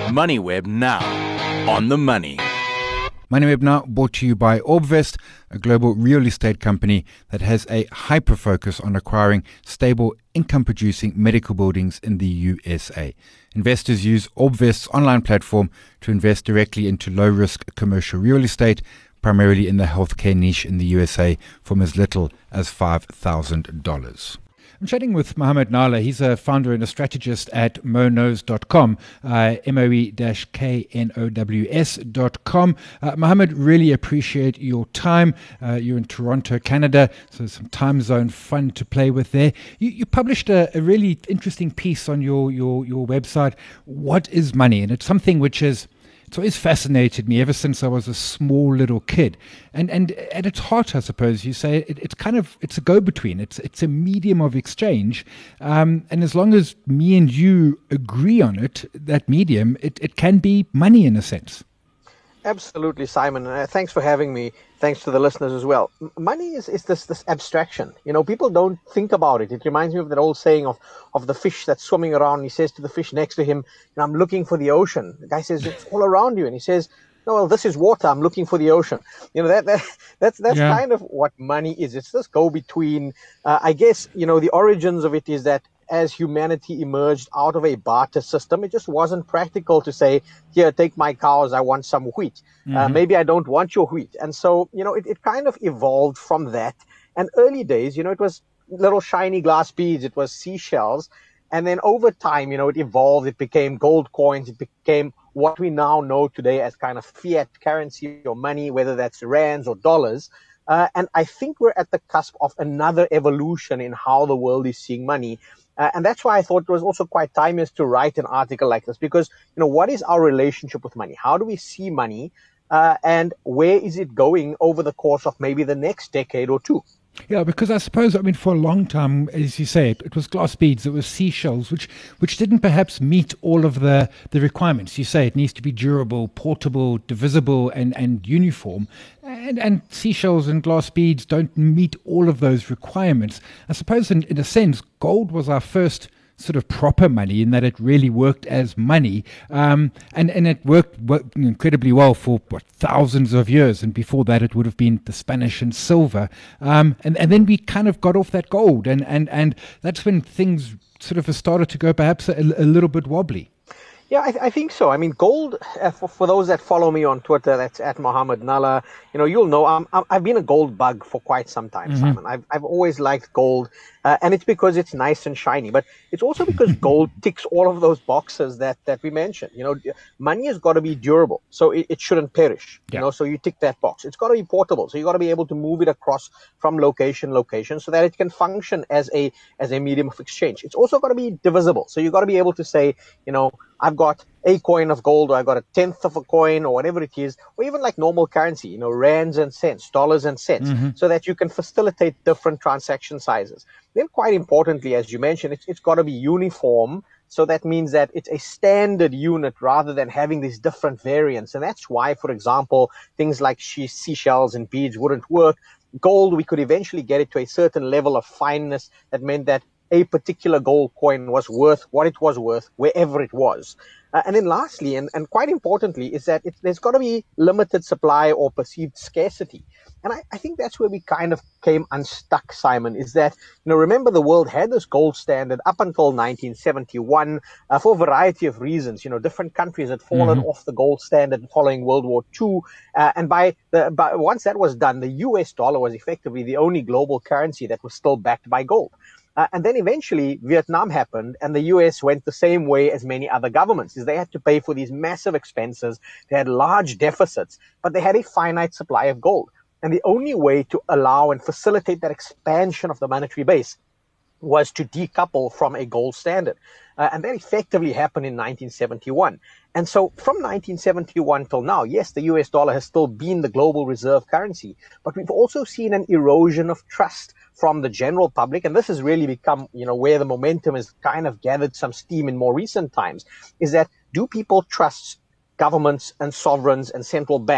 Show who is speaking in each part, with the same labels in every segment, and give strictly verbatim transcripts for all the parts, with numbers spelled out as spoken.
Speaker 1: MoneyWeb Now, on the money.
Speaker 2: MoneyWeb Now brought to you by Orbvest, a global real estate company that has a hyper-focus on acquiring stable, income-producing medical buildings in the U S A. Investors use Orbvest's online platform to invest directly into low-risk commercial real estate, primarily in the healthcare niche in the U S A, from as little as five thousand dollars. I'm chatting with Mohammed Nalla. He's a founder and a strategist at Moeknows dot com, uh, M O E K N O W S dot com. Uh, Mohammed, really appreciate your time. Uh, you're in Toronto, Canada, so some time zone fun to play with there. You, you published a, a really interesting piece on your, your, your website, What is Money? And it's something which is It's always fascinated me ever since I was a small little kid. And and at its heart, I suppose, you say it, it's kind of, it's a go-between. It's it's a medium of exchange. Um, and as long as me and you agree on it, that medium, it, it can be money in a sense.
Speaker 3: Absolutely, Simon. Uh, thanks for having me. Thanks to the listeners as well. M- money is, is this this abstraction. You know, people don't think about it. It reminds me of that old saying of, of the fish that's swimming around. He says to the fish next to him, I'm looking for the ocean. The guy says, it's all around you. And he says, no, well, this is water. I'm looking for the ocean. You know, that, that that's that's yeah. kind of what money is. It's this go-between. Uh, I guess, you know, the origins of it is that as humanity emerged out of a barter system, it just wasn't practical to say, here, take my cows, I want some wheat. Mm-hmm. Uh, maybe I don't want your wheat. And so, you know, it, it kind of evolved from that. And early days, you know, it was little shiny glass beads, it was seashells. And then over time, you know, it evolved, it became gold coins, it became what we now know today as kind of fiat currency or money, whether that's rands or dollars. Uh, and I think we're at the cusp of another evolution in how the world is seeing money. Uh, and that's why I thought it was also quite timeless to write an article like this, because, you know, what is our relationship with money? How do we see money? Uh, and where is it going over the course of maybe the next decade or two?
Speaker 2: Yeah, because I suppose, I mean, for a long time, as you say, it, it was glass beads, it was seashells, which which didn't perhaps meet all of the, the requirements. You say it needs to be durable, portable, divisible, and, and uniform. And, and seashells and glass beads don't meet all of those requirements. I suppose, in, in a sense, gold was our first sort of proper money in that it really worked as money. Um, and, and it worked, worked incredibly well for what, thousands of years. And before that, it would have been the Spanish and silver. Um, and, and then we kind of got off that gold. And, and, and that's when things sort of started to go perhaps a, a little bit wobbly.
Speaker 3: Yeah, I, th- I think so. I mean, gold, uh, for, for those that follow me on Twitter, that's at Mohammed Nalla, you know, you'll know I'm, I'm, I've been a gold bug for quite some time, mm-hmm. Simon. I've, I've always liked gold, uh, and it's because it's nice and shiny, but it's also because gold ticks all of those boxes that, that we mentioned. You know, money has got to be durable, so it, it shouldn't perish, yeah. you know, so you tick that box. It's got to be portable, so you got to be able to move it across from location, location, so that it can function as a, as a medium of exchange. It's also got to be divisible, so you got to be able to say, you know, I've got a coin of gold, or I've got a tenth of a coin, or whatever it is, or even like normal currency, you know, rands and cents, dollars and cents, mm-hmm. so that you can facilitate different transaction sizes. Then quite importantly, as you mentioned, it's, it's got to be uniform. So that means that it's a standard unit rather than having these different variants. And that's why, for example, things like seashells and beads wouldn't work. Gold, we could eventually get it to a certain level of fineness that meant that a particular gold coin was worth what it was worth wherever it was. Uh, and then lastly, and, and quite importantly, is that it, there's got to be limited supply or perceived scarcity. And I, I think that's where we kind of came unstuck, Simon, is that, you know, remember the world had this gold standard up until nineteen seventy-one uh, for a variety of reasons. You know, different countries had fallen mm-hmm. off the gold standard following World War Two. Uh, and by the by, once that was done, the U S dollar was effectively the only global currency that was still backed by gold. Uh, and then eventually Vietnam happened, and the U S went the same way as many other governments, is they had to pay for these massive expenses. They had large deficits, but they had a finite supply of gold. And the only way to allow and facilitate that expansion of the monetary base was to decouple from a gold standard. Uh, and that effectively happened in nineteen seventy-one. And so from nineteen seventy-one till now, yes, the U S dollar has still been the global reserve currency, but we've also seen an erosion of trust from the general public. And this has really become, you know, where the momentum has kind of gathered some steam in more recent times, is that do people trust governments and sovereigns and central banks,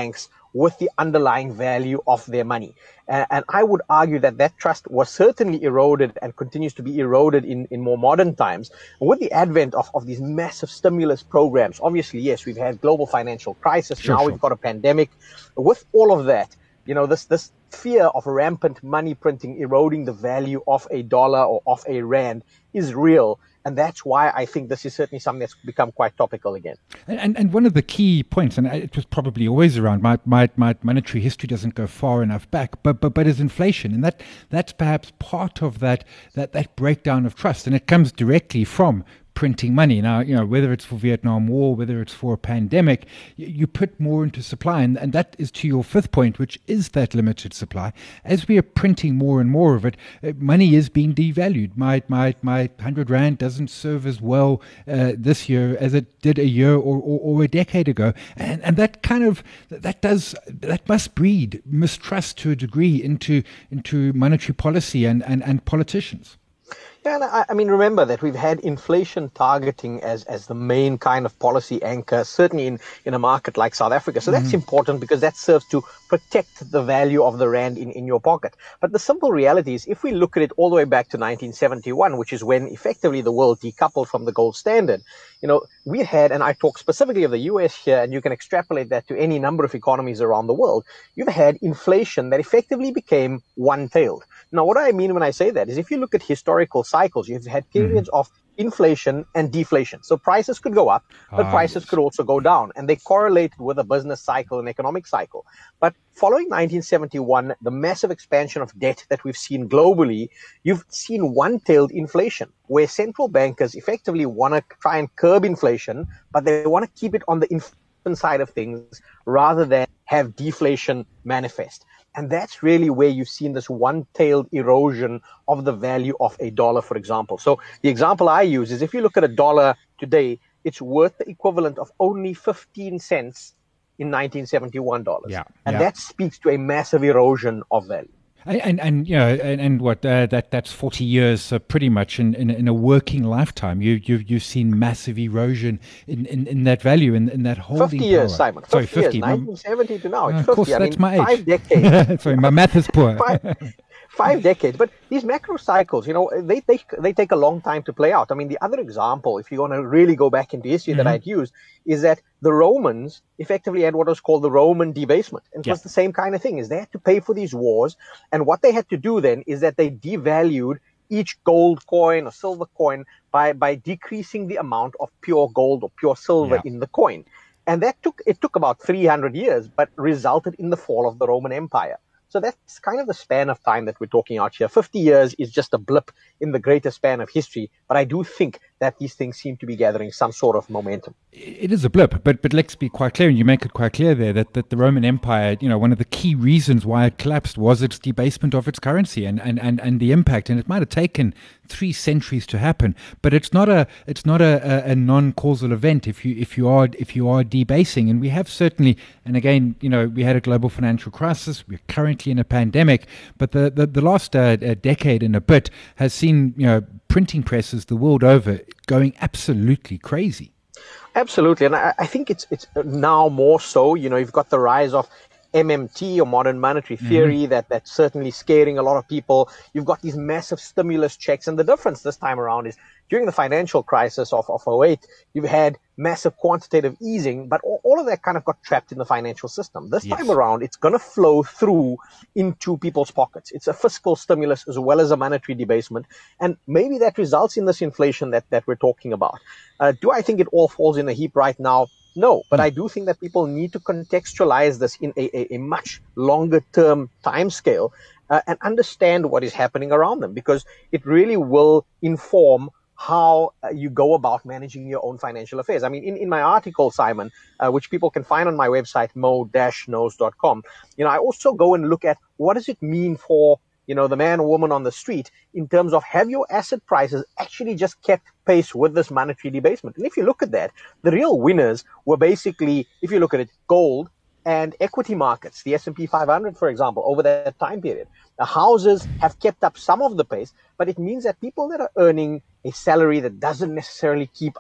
Speaker 3: with the underlying value of their money. Uh, and I would argue that that trust was certainly eroded and continues to be eroded in, in more modern times. With the advent of, of these massive stimulus programs, obviously, yes, we've had global financial crisis.
Speaker 2: Sure,
Speaker 3: now
Speaker 2: sure.
Speaker 3: we've got a pandemic. With all of that, you know, this, this fear of rampant money printing eroding the value of a dollar or of a rand is real. And that's why I think this is certainly something that's become quite topical again.
Speaker 2: And, and and one of the key points, and it was probably always around, my, my, my monetary history doesn't go far enough back, but but but is inflation. And that that's perhaps part of that that, that breakdown of trust. And it comes directly from printing money. Now, you know, whether it's for Vietnam War, whether it's for a pandemic, you, you put more into supply. And, and that is to your fifth point, which is that limited supply. As we are printing more and more of it, uh, money is being devalued. My my my one hundred rand doesn't serve as well uh, this year as it did a year or, or, or a decade ago. And, and that kind of, that does, that must breed mistrust to a degree into, into monetary policy and, and, and politicians.
Speaker 3: Yeah, and I, I mean, remember that we've had inflation targeting as, as the main kind of policy anchor, certainly in, in a market like South Africa. So that's mm-hmm. important because that serves to protect the value of the rand in, in your pocket. But the simple reality is, if we look at it all the way back to nineteen seventy-one, which is when effectively the world decoupled from the gold standard, you know, we had, and I talk specifically of the U S here, and you can extrapolate that to any number of economies around the world, you've had inflation that effectively became one-tailed. Now, what I mean when I say that is, if you look at historical cycles, you've had periods mm-hmm. of inflation and deflation. So prices could go up, but ah, prices yes. could also go down, and they correlated with a business cycle and economic cycle. But following nineteen seventy-one, the massive expansion of debt that we've seen globally, you've seen one-tailed inflation, where central bankers effectively want to try and curb inflation, but they want to keep it on the inflation side of things rather than have deflation manifest. And that's really where you've seen this one-tailed erosion of the value of a dollar, for example. So the example I use is, if you look at a dollar today, it's worth the equivalent of only fifteen cents in nineteen seventy-one dollars.
Speaker 2: Yeah,
Speaker 3: and
Speaker 2: yeah.
Speaker 3: that speaks to a massive erosion of value.
Speaker 2: And, and, and you know, and, and what, uh, that, that's forty years, uh, pretty much in, in, in a working lifetime. You, you've, you've seen massive erosion in, in, in that value, in, in that holding
Speaker 3: fifty years,
Speaker 2: power.
Speaker 3: Simon. fifty
Speaker 2: Sorry, fifty.
Speaker 3: years, nineteen seventy to now. It's
Speaker 2: uh,
Speaker 3: fifty.
Speaker 2: Of course,
Speaker 3: I
Speaker 2: that's
Speaker 3: mean,
Speaker 2: my age.
Speaker 3: Five decades.
Speaker 2: Sorry, my math is poor.
Speaker 3: five, five decades. But these macro cycles, you know, they, they, they take a long time to play out. I mean, the other example, if you want to really go back into history mm-hmm. that I'd use, is that the Romans effectively had what was called the Roman debasement. And it yeah. was the same kind of thing, is they had to pay for these wars. And what they had to do then is that they devalued each gold coin or silver coin by, by decreasing the amount of pure gold or pure silver yeah. in the coin. And that took, it took about three hundred years, but resulted in the fall of the Roman Empire. So that's kind of the span of time that we're talking out here. fifty years is just a blip in the greater span of history, but I do think that these things seem to be gathering some sort of momentum.
Speaker 2: It is a blip, but but let's be quite clear, and you make it quite clear there, that, that the Roman Empire, you know, one of the key reasons why it collapsed was its debasement of its currency and, and, and, and the impact. And it might have taken three centuries to happen, but it's not a it's not a, a, a non-causal event if you if you are if you are debasing. And we have certainly, and again, you know, we had a global financial crisis. We're currently in a pandemic, but the the, the last uh, decade and a bit has seen, you know, printing presses the world over going absolutely crazy.
Speaker 3: Absolutely, and I, I think it's it's now more so. You know, you've got the rise of M M T, or modern monetary theory, mm-hmm. that that's certainly scaring a lot of people. You've got these massive stimulus checks, and the difference this time around is, during the financial crisis of, of oh eight, you've had massive quantitative easing, but all, all of that kind of got trapped in the financial system. This yes. time around, it's going to flow through into people's pockets. It's a fiscal stimulus as well as a monetary debasement, and maybe that results in this inflation that, that we're talking about. Uh, do I think it all falls in a heap right now? No, but I do think that people need to contextualize this in a, a, a much longer term time scale uh, and understand what is happening around them, because it really will inform how uh, you go about managing your own financial affairs. I mean, in, in my article, Simon, uh, which people can find on my website, mo dash knows dot com, you know, I also go and look at what does it mean for, you know, the man or woman on the street, in terms of, have your asset prices actually just kept pace with this monetary debasement? And if you look at that, the real winners were basically, if you look at it, gold and equity markets, the S and P five hundred, for example, over that time period. The houses have kept up some of the pace, but it means that people that are earning a salary that doesn't necessarily keep up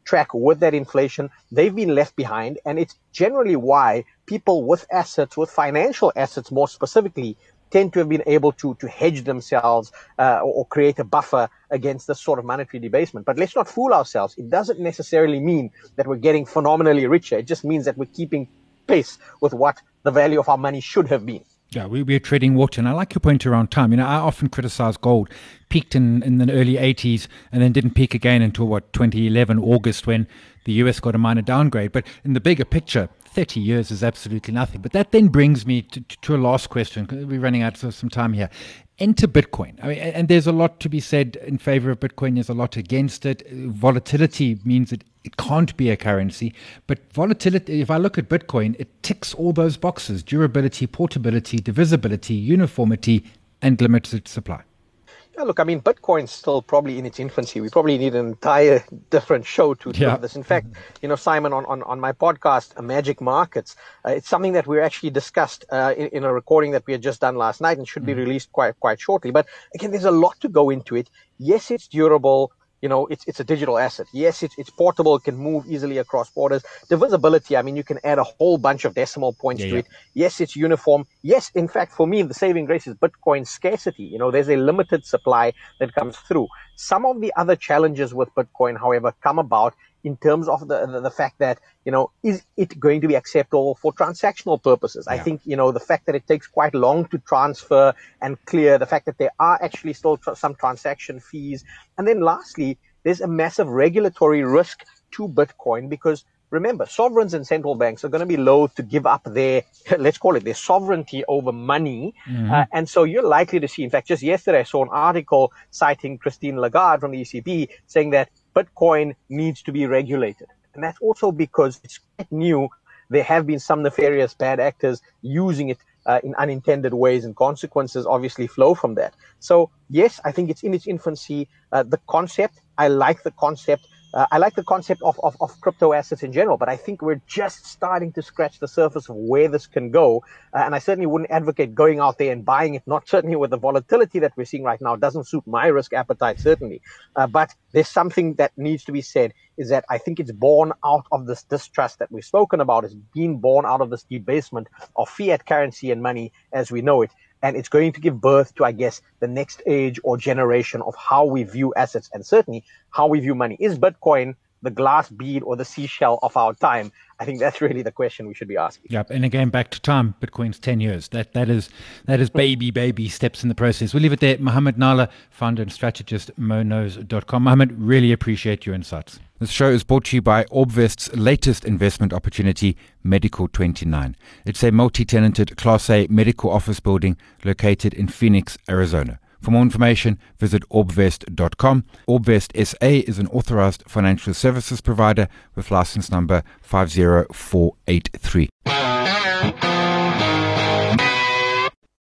Speaker 3: track with that inflation. They've been left behind, and it's generally why people with assets, with financial assets more specifically, tend to have been able to to hedge themselves uh, or, or create a buffer against this sort of monetary debasement. But let's not fool ourselves. It doesn't necessarily mean that we're getting phenomenally richer. It just means that we're keeping pace with what the value of our money should have been.
Speaker 2: Yeah, we, we're treading water. And I like your point around time. You know, I often criticize gold. Peaked in, in the early eighties and then didn't peak again until, what, twenty eleven, August, when the U S got a minor downgrade. But in the bigger picture, thirty years is absolutely nothing. But that then brings me to, to a last question, because we're running out of some time here. Enter Bitcoin. I mean, and there's a lot to be said in favor of Bitcoin. There's a lot against it. Volatility means that it can't be a currency. But volatility, if I look at Bitcoin, it ticks all those boxes: durability, portability, divisibility, uniformity, and limited supply.
Speaker 3: Yeah, look, I mean, Bitcoin's still probably in its infancy. We probably need an entire different show to
Speaker 2: yeah.
Speaker 3: do this. In fact, you know, Simon, on, on, on my podcast, Magic Markets, uh, it's something that we actually discussed uh, in, in a recording that we had just done last night and should be released quite quite shortly. But again, there's a lot to go into it. Yes, it's durable. You know, it's it's a digital asset. Yes, it's it's portable. It can move easily across borders. Divisibility, I mean, you can add a whole bunch of decimal points
Speaker 2: yeah,
Speaker 3: to
Speaker 2: yeah.
Speaker 3: it. Yes, it's uniform. Yes, in fact, for me, the saving grace is Bitcoin scarcity. You know, there's a limited supply that comes through. Some of the other challenges with Bitcoin, however, come about in terms of the, the, the fact that, you know, is it going to be acceptable for transactional purposes? Yeah. I think, you know, the fact that it takes quite long to transfer and clear, the fact that there are actually still tr- some transaction fees. And then lastly, there's a massive regulatory risk to Bitcoin because, remember, sovereigns and central banks are going to be loath to give up their, let's call it, their sovereignty over money. Mm-hmm. Uh, and so you're likely to see, in fact, just yesterday I saw an article citing Christine Lagarde from the E C B saying that Bitcoin needs to be regulated. And that's also because it's quite new. There have been some nefarious bad actors using it uh, in unintended ways, and consequences obviously flow from that. So, yes, I think it's in its infancy. Uh, the concept, I like the concept. Uh, I like the concept of, of, of crypto assets in general, but I think we're just starting to scratch the surface of where this can go. Uh, and I certainly wouldn't advocate going out there and buying it, not certainly with the volatility that we're seeing right now. It doesn't suit my risk appetite, certainly. Uh, but there's something that needs to be said, is that I think it's born out of this distrust that we've spoken about. It's been born out of this debasement of fiat currency and money as we know it. And it's going to give birth to, I guess, the next age or generation of how we view assets and certainly how we view money. Is Bitcoin the glass bead or the seashell of our time? I think that's really the question we should be asking.
Speaker 2: Yep. And again, back to time, Bitcoin's ten years. That That is that is baby, baby steps in the process. We'll leave it there. Mohammed Nalla, founder and strategist, monos dot com. Mohammed, really appreciate your insights. This show is brought to you by Orbvest's latest investment opportunity, Medical twenty-nine. It's a multi-tenanted Class A medical office building located in Phoenix, Arizona. For more information, visit orbvest dot com. Orbvest S A is an authorized financial services provider with license number five zero four eight three.